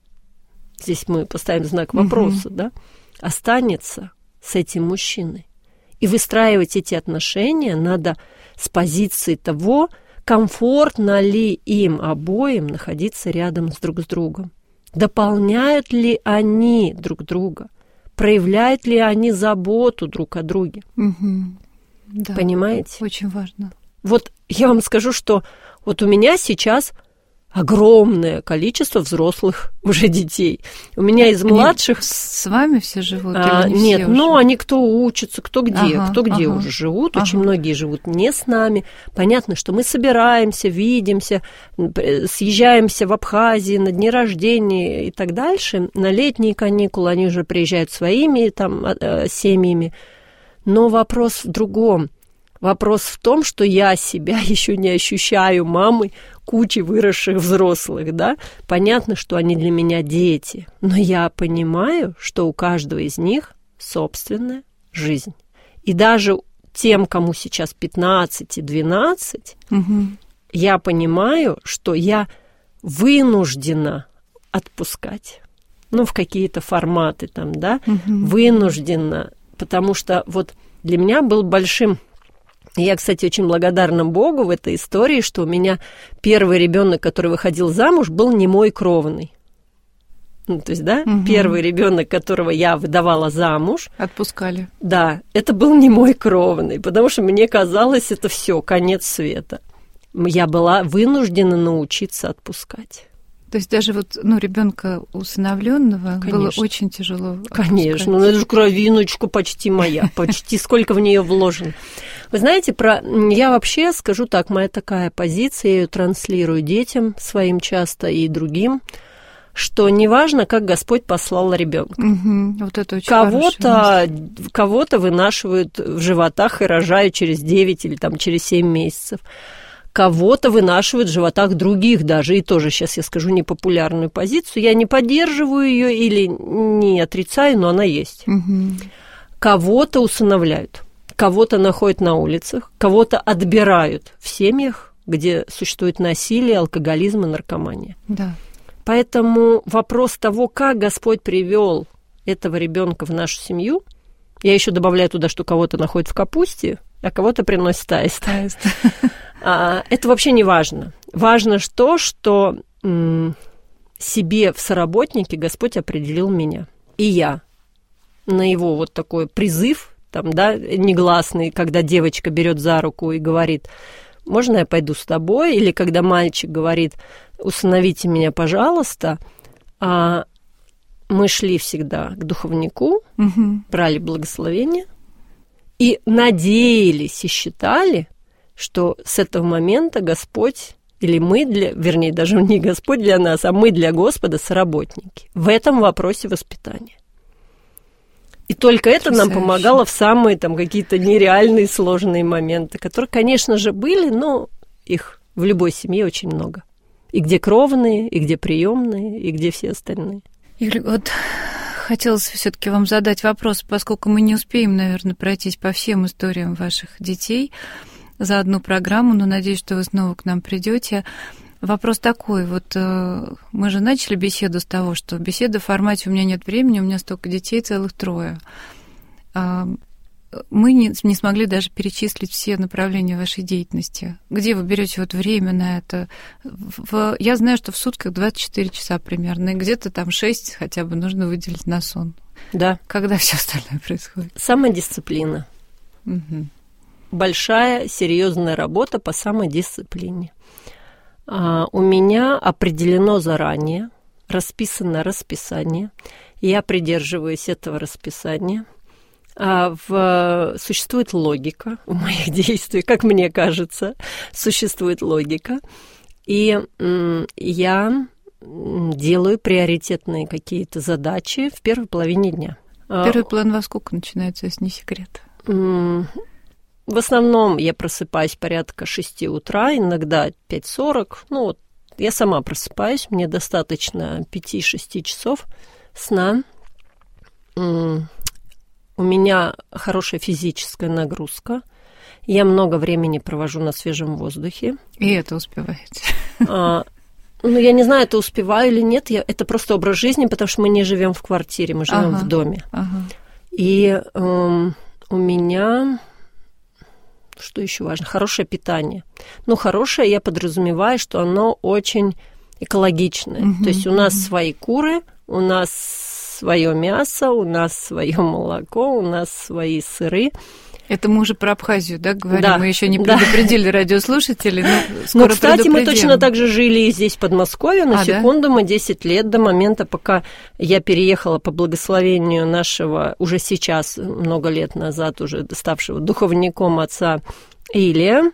[SPEAKER 3] здесь мы поставим знак вопроса, угу. да, останется с этим мужчиной. И выстраивать эти отношения надо с позиции того, комфортно ли им обоим находиться рядом с друг с другом. Дополняют ли они друг друга? Проявляют ли они заботу друг о друге?
[SPEAKER 2] Угу. Да,
[SPEAKER 3] понимаете?
[SPEAKER 2] Очень важно.
[SPEAKER 3] Вот я вам скажу, что вот у меня сейчас огромное количество взрослых уже детей. У меня из младших...
[SPEAKER 2] Они с вами все живут?
[SPEAKER 3] А,
[SPEAKER 2] или не
[SPEAKER 3] нет,
[SPEAKER 2] все
[SPEAKER 3] ну,
[SPEAKER 2] уже?
[SPEAKER 3] они кто учится, кто где,
[SPEAKER 2] ага,
[SPEAKER 3] кто где
[SPEAKER 2] ага,
[SPEAKER 3] уже живут.
[SPEAKER 2] ага.
[SPEAKER 3] Очень многие живут не с нами. Понятно, что мы собираемся, видимся, съезжаемся в Абхазии на дни рождения и так дальше. На летние каникулы они уже приезжают своими там семьями. Но вопрос в другом. Вопрос в том, что я себя еще не ощущаю мамой кучи выросших взрослых, да? Понятно, что они для меня дети, но я понимаю, что у каждого из них собственная жизнь. И даже тем, кому сейчас пятнадцать и двенадцать, угу. я понимаю, что я вынуждена отпускать. Ну, в какие-то форматы там, да? Угу. Вынуждена, потому что вот для меня был большим... Я, кстати, очень благодарна Богу в этой истории, что у меня первый ребенок, который выходил замуж, был не мой кровный. Ну, то есть, да, угу. первый ребенок, которого я выдавала замуж.
[SPEAKER 2] Отпускали.
[SPEAKER 3] Да, это был не мой кровный, потому что мне казалось, это все, конец света. Я была вынуждена научиться отпускать.
[SPEAKER 2] То есть даже вот, ну, ребенка усыновленного было очень тяжело отпускать.
[SPEAKER 3] Конечно, ну это же кровиночка почти моя, почти сколько в нее вложено. Вы знаете, про я вообще скажу так, моя такая позиция, я ее транслирую детям своим часто и другим, что неважно, как Господь послал ребенка.
[SPEAKER 2] Угу, вот это очень
[SPEAKER 3] кого-то, кого-то вынашивают в животах и рожают через девять или там, через семь месяцев. Кого-то вынашивают в животах других даже. И тоже сейчас я скажу непопулярную позицию. Я не поддерживаю ее или не отрицаю, но она есть.
[SPEAKER 2] Угу.
[SPEAKER 3] Кого-то усыновляют, кого-то находят на улицах, кого-то отбирают в семьях, где существует насилие, алкоголизм и наркомания.
[SPEAKER 2] Да.
[SPEAKER 3] Поэтому вопрос того, как Господь привел этого ребенка в нашу семью, я еще добавляю туда, что кого-то находят в капусте, а кого-то приносит аист.
[SPEAKER 2] Аист.
[SPEAKER 3] Это вообще не важно. Важно то, что себе в соработнике Господь определил меня. И я на его вот такой призыв, там, да, негласный, когда девочка берет за руку и говорит: можно я пойду с тобой? Или когда мальчик говорит: усыновите меня, пожалуйста. А мы шли всегда к духовнику,
[SPEAKER 2] угу.
[SPEAKER 3] брали благословение и надеялись и считали, что с этого момента Господь, или мы, для, вернее, даже не Господь для нас, а мы для Господа соработники в этом вопросе воспитания. И только это нам помогало в самые там какие-то нереальные сложные моменты, которые, конечно же, были, но их в любой семье очень много. И где кровные, и где приемные, и где все остальные.
[SPEAKER 2] Юлия, вот хотелось все-таки вам задать вопрос, поскольку мы не успеем, наверное, пройтись по всем историям ваших детей за одну программу, но надеюсь, что вы снова к нам придете. Вопрос такой, вот мы же начали беседу с того, что беседа в формате «у меня нет времени, у меня столько детей, целых трое». Мы не, не смогли даже перечислить все направления вашей деятельности. Где вы берете вот время на это? В, я знаю, что в сутках двадцать четыре часа примерно, и где-то там шесть хотя бы нужно выделить на сон.
[SPEAKER 3] Да.
[SPEAKER 2] Когда все остальное происходит?
[SPEAKER 3] Самодисциплина.
[SPEAKER 2] Угу.
[SPEAKER 3] Большая, серьезная работа по самодисциплине. А, у меня определено заранее, расписано расписание. Я придерживаюсь этого расписания. А в, существует логика в моих действиях, как мне кажется, существует логика. И м, я делаю приоритетные какие-то задачи в первой половине дня.
[SPEAKER 2] Первый план во сколько начинается, если не секрет?
[SPEAKER 3] М, в основном я просыпаюсь порядка шести утра, иногда пять сорок. Ну, вот я сама просыпаюсь, мне достаточно пяти-шести часов сна. М, У меня хорошая физическая нагрузка. Я много времени провожу на свежем воздухе.
[SPEAKER 2] И это успеваете?
[SPEAKER 3] А, ну, я не знаю, это успеваю или нет. Я, это просто образ жизни, потому что мы не живем в квартире, мы живем
[SPEAKER 2] ага,
[SPEAKER 3] в доме.
[SPEAKER 2] Ага.
[SPEAKER 3] И эм, у меня, что еще важно, хорошее питание. Ну, хорошее я подразумеваю, что оно очень экологичное. Угу, То есть у нас угу. свои куры, у нас свое мясо, у нас свое молоко, у нас свои сыры.
[SPEAKER 2] Это мы уже про Абхазию, да, говорим?
[SPEAKER 3] Да,
[SPEAKER 2] мы еще не
[SPEAKER 3] да.
[SPEAKER 2] предупредили радиослушателей, но скоро
[SPEAKER 3] Ну, кстати, мы точно так же жили и здесь, в Подмосковье, на а, секунду, да? мы десять лет до момента, пока я переехала по благословению нашего, уже сейчас, много лет назад, уже ставшего духовником отца Илия.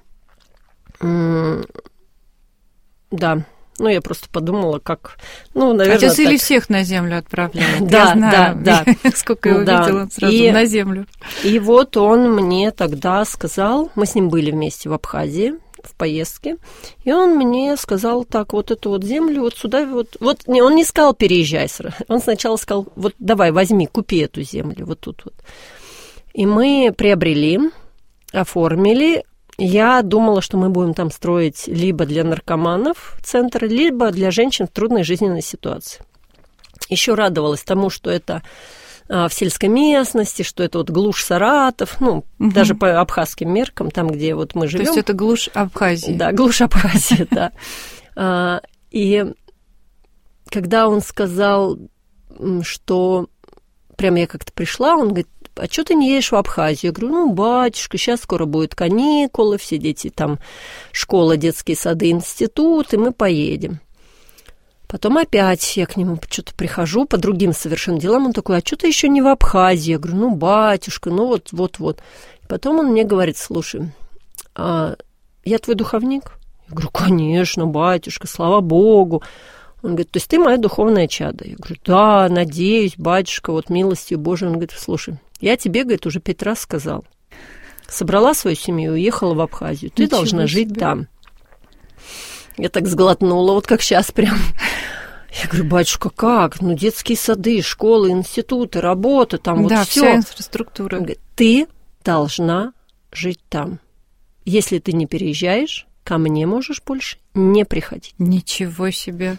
[SPEAKER 3] Да. Ну, я просто подумала, как, ну, наверное,
[SPEAKER 2] Отец Илий
[SPEAKER 3] так...
[SPEAKER 2] всех на землю отправляет.
[SPEAKER 3] Да,
[SPEAKER 2] я знаю,
[SPEAKER 3] да, да.
[SPEAKER 2] Сколько его
[SPEAKER 3] да.
[SPEAKER 2] видела, он сразу
[SPEAKER 3] и,
[SPEAKER 2] на землю.
[SPEAKER 3] И вот он мне тогда сказал, мы с ним были вместе в Абхазии, в поездке, и он мне сказал так, вот эту вот землю, вот сюда, вот, вот, не, он не сказал, переезжай, он сначала сказал, вот давай, возьми, купи эту землю, вот тут вот. И мы приобрели, оформили. Я думала, что мы будем там строить либо для наркоманов центр, либо для женщин в трудной жизненной ситуации. Еще радовалась тому, что это а, в сельской местности, что это вот глушь Саратов, ну, угу. даже по абхазским меркам, там, где вот мы живем.
[SPEAKER 2] То есть это глушь Абхазии.
[SPEAKER 3] Да, глушь Абхазии, да. И когда он сказал, что прям я как-то пришла, он говорит, а что ты не едешь в Абхазию? Я говорю, ну, батюшка, сейчас скоро будут каникулы, все дети там, школа, детские сады, институт, и мы поедем. Потом опять я к нему что-то прихожу по другим совершенно делам, он такой, а что ты еще не в Абхазии? Я говорю, ну, батюшка, ну, вот, вот, вот. Потом он мне говорит, слушай, а я твой духовник? Я говорю, конечно, батюшка, слава Богу. Он говорит, то есть ты моя духовная чадо? Я говорю, да, надеюсь, батюшка, вот милостью Божией. Он говорит, слушай, я тебе, говорит, уже пять раз сказал. Собрала свою семью и уехала в Абхазию. Ты Ничего должна себе. Жить там. Я так сглотнула, вот как сейчас прям. Я говорю, батюшка, как? Ну, детские сады, школы, институты, работа, там
[SPEAKER 2] да,
[SPEAKER 3] вот все.
[SPEAKER 2] Да, вся инфраструктура.
[SPEAKER 3] Он говорит, ты должна жить там. Если ты не переезжаешь, ко мне можешь больше не приходить.
[SPEAKER 2] Ничего себе.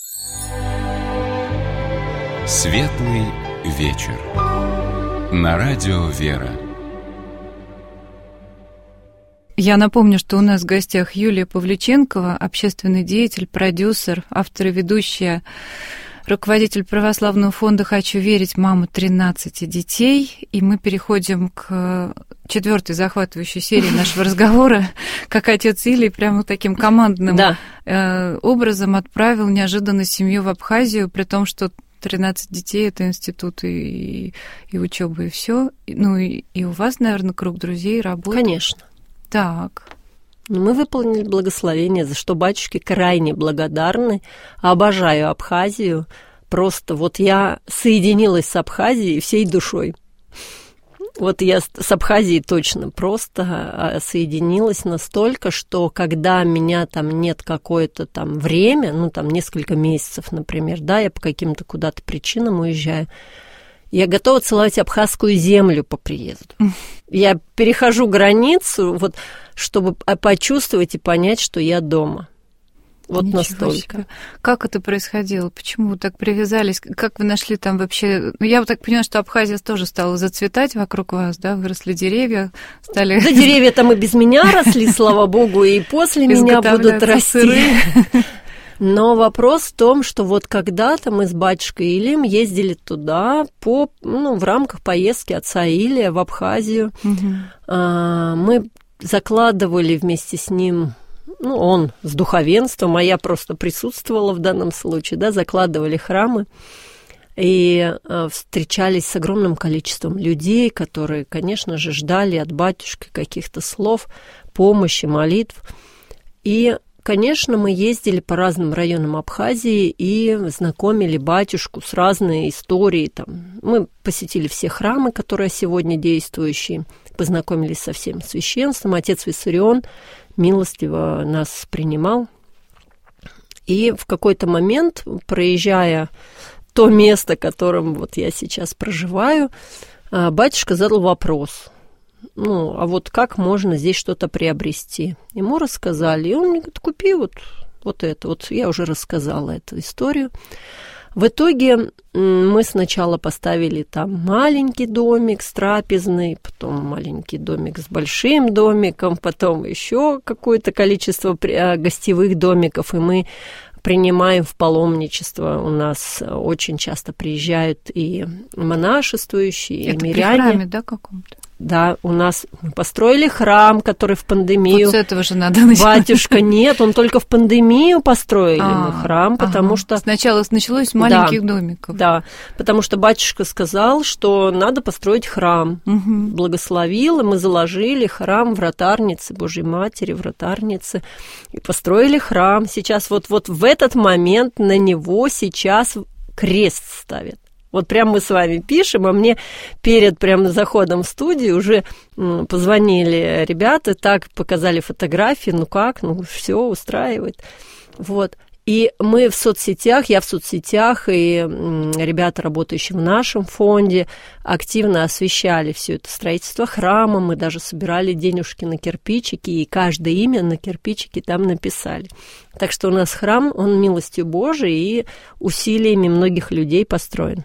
[SPEAKER 1] Светлый вечер. На радио «Вера».
[SPEAKER 2] Я напомню, что у нас в гостях Юлия Павлюченкова, общественный деятель, продюсер, автор и ведущая, руководитель православного фонда «Хочу верить», мама тринадцати детей. И мы переходим к четвертой захватывающей серии нашего разговора, как отец Илий прямо таким командным да. образом отправил неожиданно семью в Абхазию, при том, что тринадцать детей — это институт и, и учеба, и все. Ну и, и у вас, наверное, круг друзей, работы.
[SPEAKER 3] Конечно.
[SPEAKER 2] Так.
[SPEAKER 3] Мы выполнили благословение, за что батюшке крайне благодарны. Обожаю Абхазию. Просто вот я соединилась с Абхазией всей душой. Вот я с Абхазией точно просто соединилась настолько, что когда меня там нет какое-то там время, ну там несколько месяцев, например, да, я по каким-то куда-то причинам уезжаю, я готова целовать абхазскую землю по приезду. Я перехожу границу, вот, чтобы почувствовать и понять, что я дома. Вот Ничего настолько.
[SPEAKER 2] Себе. Как это происходило? Почему вы так привязались? Как вы нашли там вообще... Ну, я так понимаю, что Абхазия тоже стала зацветать вокруг вас, да? Выросли деревья, стали...
[SPEAKER 3] Да, деревья там и без меня росли, слава богу, и после меня будут расти. Но вопрос в том, что вот когда-то мы с батюшкой Илием ездили туда по, ну, в рамках поездки отца Илия в Абхазию. Угу. А, мы закладывали вместе с ним, ну, он с духовенством, а я просто присутствовала в данном случае, да, закладывали храмы и а, встречались с огромным количеством людей, которые, конечно же, ждали от батюшки каких-то слов, помощи, молитв. И конечно, мы ездили по разным районам Абхазии и знакомили батюшку с разной историей. Там. Мы посетили все храмы, которые сегодня действующие, познакомились со всем священством. Отец Виссарион милостиво нас принимал. И в какой-то момент, проезжая то место, которым вот я сейчас проживаю, батюшка задал вопрос. Ну, а вот как можно здесь что-то приобрести? Ему рассказали, и он мне говорит, купи вот, вот это. Вот я уже рассказала эту историю. В итоге мы сначала поставили там маленький домик с трапезной, потом маленький домик с большим домиком, потом еще какое-то количество гостевых домиков, и мы принимаем в паломничество. У нас очень часто приезжают и монашествующие,
[SPEAKER 2] это
[SPEAKER 3] и миряне.
[SPEAKER 2] Это при храме, да, каком-то?
[SPEAKER 3] Да, у нас мы построили храм, который в пандемию...
[SPEAKER 2] Вот с этого же надо начать.
[SPEAKER 3] Батюшка, нет, он только в пандемию построили а, мы храм, потому ага. что...
[SPEAKER 2] Сначала началось с маленьких
[SPEAKER 3] да,
[SPEAKER 2] домиков.
[SPEAKER 3] Да, потому что батюшка сказал, что надо построить храм. Угу. Благословил, и мы заложили храм Вратарницы, Божьей Матери, Вратарницы, и построили храм. Сейчас вот, вот в этот момент на него сейчас крест ставят. Вот прям мы с вами пишем, а мне перед прям заходом в студию уже позвонили ребята, так показали фотографии, ну как, ну все устраивает. Вот. И мы в соцсетях, я в соцсетях, и ребята, работающие в нашем фонде, активно освещали все это строительство храма, мы даже собирали денежки на кирпичики, и каждое имя на кирпичике там написали. Так что у нас храм, он милостью Божией и усилиями многих людей построен.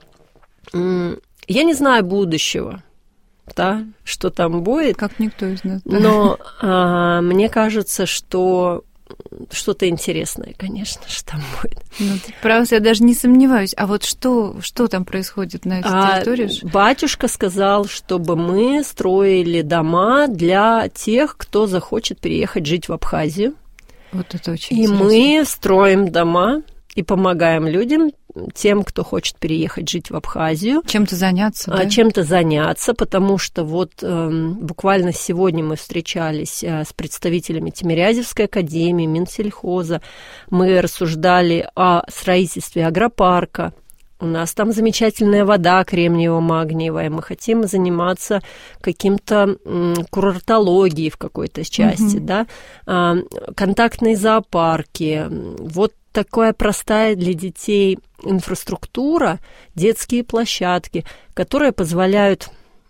[SPEAKER 3] Я не знаю будущего, да, что там будет.
[SPEAKER 2] Как никто из нас. Да.
[SPEAKER 3] Но а, мне кажется, что что-то интересное, конечно, что там будет.
[SPEAKER 2] Ну, правда, я даже не сомневаюсь. А вот что, что там происходит на этой
[SPEAKER 3] а,
[SPEAKER 2] территории?
[SPEAKER 3] Батюшка сказал, чтобы мы строили дома для тех, кто захочет переехать жить в Абхазию.
[SPEAKER 2] Вот это очень
[SPEAKER 3] И
[SPEAKER 2] интересно.
[SPEAKER 3] Мы строим дома и помогаем людям тем, кто хочет переехать жить в Абхазию.
[SPEAKER 2] Чем-то заняться, да?
[SPEAKER 3] Чем-то заняться, потому что вот э, буквально сегодня мы встречались э, с представителями Тимирязевской академии, Минсельхоза. Мы рассуждали о строительстве агропарка. У нас там замечательная вода кремниево-магниевая. Мы хотим заниматься каким-то курортологией в какой-то части, угу. да, а, контактные зоопарки. Вот такая простая для детей инфраструктура, детские площадки, которые позволяют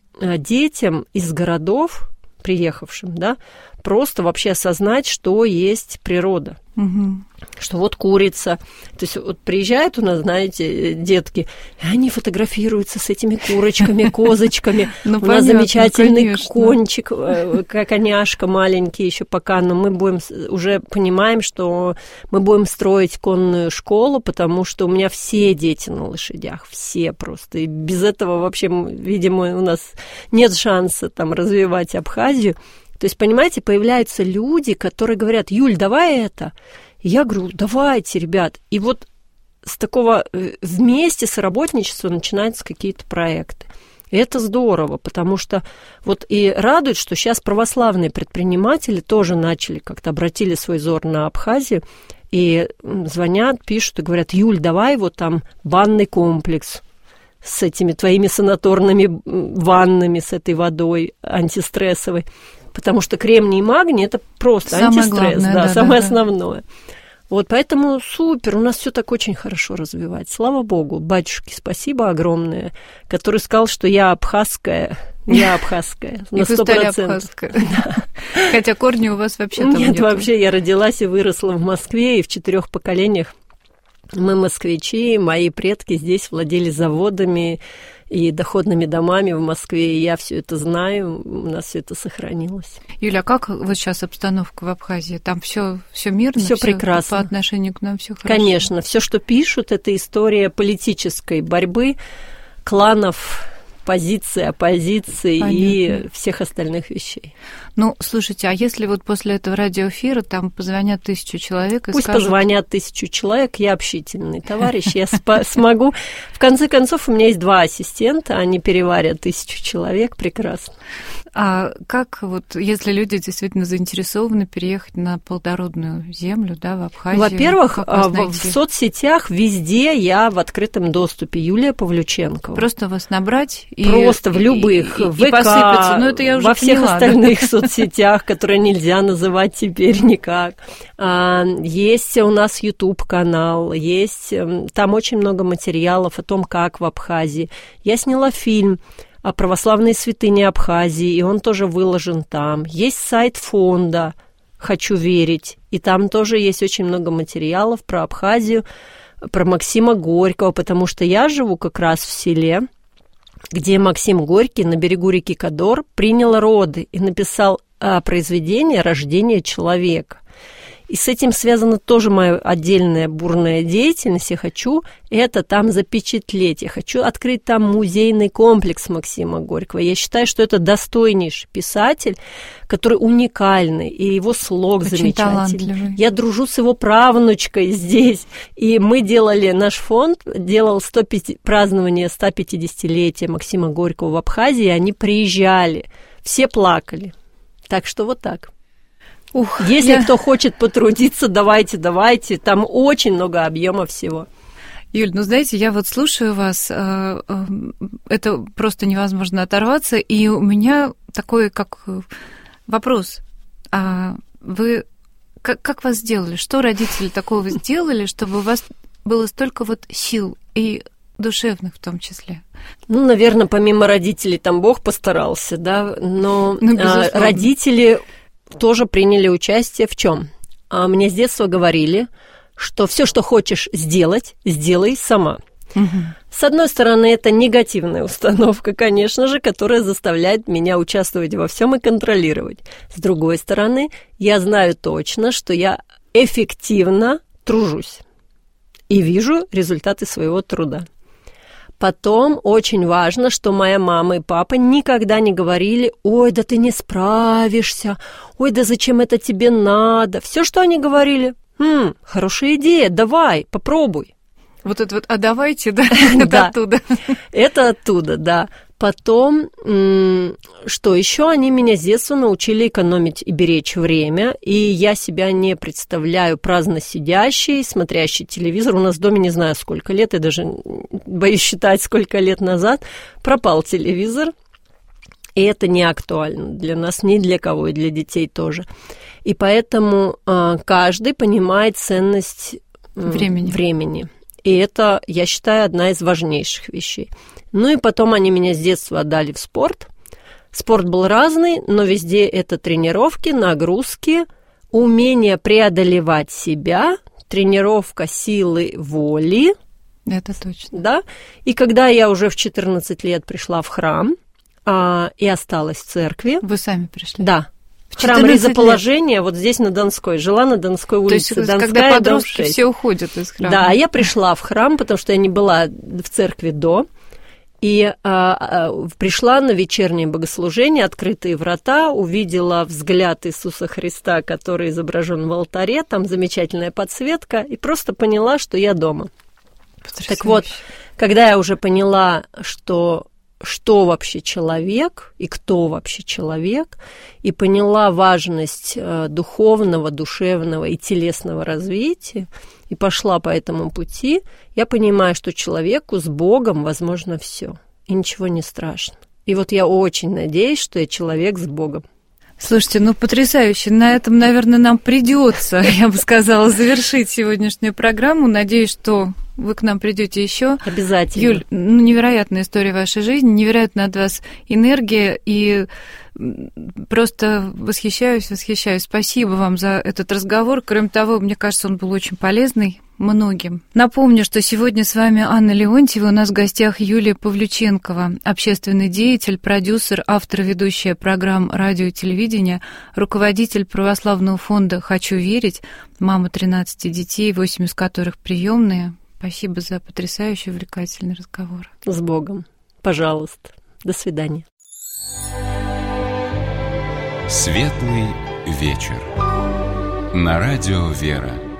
[SPEAKER 3] детям из городов, приехавшим, да, просто вообще осознать, что есть природа. Угу. Что вот курица. То есть вот приезжают у нас, знаете, детки, и они фотографируются с этими курочками, козочками.
[SPEAKER 2] Ну,
[SPEAKER 3] у
[SPEAKER 2] понятно,
[SPEAKER 3] нас замечательный
[SPEAKER 2] конечно.
[SPEAKER 3] кончик, как коняшка маленький еще пока, но мы будем уже понимаем, что мы будем строить конную школу, потому что у меня все дети на лошадях, все просто. И без этого вообще, видимо, у нас нет шанса там развивать Абхазию. То есть, понимаете, появляются люди, которые говорят: Юль, давай это. И я говорю: давайте, ребят. И вот с такого вместе соработничества начинаются какие-то проекты. И это здорово, потому что вот и радует, что сейчас православные предприниматели тоже начали, как-то обратили свой взор на Абхазию, и звонят, пишут и говорят: Юль, давай вот там банный комплекс с этими твоими санаторными ваннами, с этой водой антистрессовой. Потому что кремний и магний – это просто самое антистресс, главное, да, да, самое да, основное. Да. Вот поэтому супер, у нас все так очень хорошо развивается. Слава богу, батюшке спасибо огромное, который сказал, что я абхазская, я абхазская, на сто процентов.
[SPEAKER 2] Хотя корни у вас вообще там
[SPEAKER 3] нет. Нет, вообще я родилась и выросла в Москве, и в четырех поколениях мы москвичи, мои предки здесь владели заводами и доходными домами в Москве, и я все это знаю, у нас все это сохранилось.
[SPEAKER 2] Юля, а как вот сейчас обстановка в Абхазии? Там все все мирно?
[SPEAKER 3] Все прекрасно.
[SPEAKER 2] По отношению к нам все хорошо?
[SPEAKER 3] Конечно, все, что пишут, это история политической борьбы кланов, позиции, оппозиции. Понятно. И всех остальных вещей.
[SPEAKER 2] Ну, слушайте, а если вот после этого радиоэфира там позвонят тысячу человек и
[SPEAKER 3] Пусть
[SPEAKER 2] скажут...
[SPEAKER 3] позвонят тысячу человек, я общительный товарищ, я смогу. В конце концов, у меня есть два ассистента, они переварят тысячу человек, прекрасно.
[SPEAKER 2] А как вот, если люди действительно заинтересованы переехать на плодородную землю, да, в Абхазию?
[SPEAKER 3] Во-первых, в соцсетях везде я в открытом доступе. Юлия Павлюченкова.
[SPEAKER 2] Просто вас набрать и...
[SPEAKER 3] Просто в любых,
[SPEAKER 2] и, и,
[SPEAKER 3] в ВК,
[SPEAKER 2] и посыпаться. Ну, это я уже
[SPEAKER 3] во всех
[SPEAKER 2] поняла,
[SPEAKER 3] остальных
[SPEAKER 2] да?
[SPEAKER 3] соцсетях, которые нельзя называть теперь никак. Есть у нас YouTube-канал, есть там очень много материалов о том, как в Абхазии. Я сняла фильм о православной святыне Абхазии, и он тоже выложен там. Есть сайт фонда «Хочу верить», и там тоже есть очень много материалов про Абхазию, про Максима Горького, потому что я живу как раз в селе, где Максим Горький на берегу реки Кадор принял роды и написал произведение «Рождение человека». И с этим связана тоже моя отдельная бурная деятельность. Я хочу это там запечатлеть. Я хочу открыть там музейный комплекс Максима Горького. Я считаю, что это достойнейший писатель, который уникальный, и его слог очень замечательный. Талантливый. Я дружу с его правнучкой здесь. И мы делали, наш фонд делал сто пятьдесят, празднование сто пятидесятилетия Максима Горького в Абхазии, и они приезжали. Все плакали. Так что вот так. Ух, Если я... кто хочет потрудиться, давайте, давайте. Там очень много объема всего.
[SPEAKER 2] Юль, ну, знаете, я вот слушаю вас, это просто невозможно оторваться, и у меня такой как вопрос. А вы, как, как вас сделали? Что родители такого сделали, чтобы у вас было столько вот сил и душевных в том числе?
[SPEAKER 3] Ну, наверное, помимо родителей там Бог постарался, да, но ну, родители... тоже приняли участие в чем? А мне с детства говорили, что все, что хочешь сделать, сделай сама. Угу. С одной стороны, это негативная установка, конечно же, которая заставляет меня участвовать во всем и контролировать. С другой стороны, я знаю точно, что я эффективно тружусь и вижу результаты своего труда. Потом очень важно, что моя мама и папа никогда не говорили: «Ой, да ты не справишься», «Ой, да зачем это тебе надо». Все, что они говорили: «Хм, хорошая идея, давай, попробуй».
[SPEAKER 2] Вот это вот, а давайте, да, это оттуда.
[SPEAKER 3] Это оттуда, да. Потом, что еще, они меня с детства научили экономить и беречь время, и я себя не представляю праздно сидящей, смотрящей телевизор. У нас в доме не знаю сколько лет, я даже боюсь считать, сколько лет назад пропал телевизор, и это не актуально для нас, ни для кого, и для детей тоже. И поэтому каждый понимает ценность времени. времени. И это, я считаю, одна из важнейших вещей. Ну и потом они меня с детства отдали в спорт. Спорт был разный, но везде это тренировки, нагрузки, умение преодолевать себя, тренировка силы воли.
[SPEAKER 2] Это точно.
[SPEAKER 3] Да. И когда я уже в четырнадцать лет пришла в храм а, и осталась в церкви.
[SPEAKER 2] Вы сами пришли?
[SPEAKER 3] Да. Храм Ризоположения, вот здесь на Донской. Жила на Донской улице.
[SPEAKER 2] То есть,
[SPEAKER 3] Донская,
[SPEAKER 2] когда подростки все уходят из храма.
[SPEAKER 3] Да, я пришла в храм, потому что я не была в церкви до. И а, а, пришла на вечернее богослужение, открытые врата, увидела взгляд Иисуса Христа, который изображен в алтаре, там замечательная подсветка, и просто поняла, что я дома. Потрясающе. Так вот, когда я уже поняла, что... что вообще человек и кто вообще человек, и поняла важность духовного, душевного и телесного развития, и пошла по этому пути, я понимаю, что человеку с Богом возможно все, и ничего не страшно. И вот я очень надеюсь, что я человек с Богом.
[SPEAKER 2] Слушайте, ну потрясающе. На этом, наверное, нам придется, я бы сказала, завершить сегодняшнюю программу. Надеюсь, что вы к нам придете еще.
[SPEAKER 3] Обязательно.
[SPEAKER 2] Юль, ну, невероятная история вашей жизни, невероятная от вас энергия, и просто восхищаюсь, восхищаюсь. Спасибо вам за этот разговор. Кроме того, мне кажется, он был очень полезный многим. Напомню, что сегодня с вами Анна Леонтьева, у нас в гостях Юлия Павлюченкова, общественный деятель, продюсер, автор и ведущая программ радио и телевидения, руководитель православного фонда «Хочу верить», мама тринадцати детей, восемь из которых приемные. Спасибо за потрясающий, увлекательный разговор.
[SPEAKER 3] С Богом. Пожалуйста. До свидания.
[SPEAKER 1] Светлый вечер. На радио «Вера».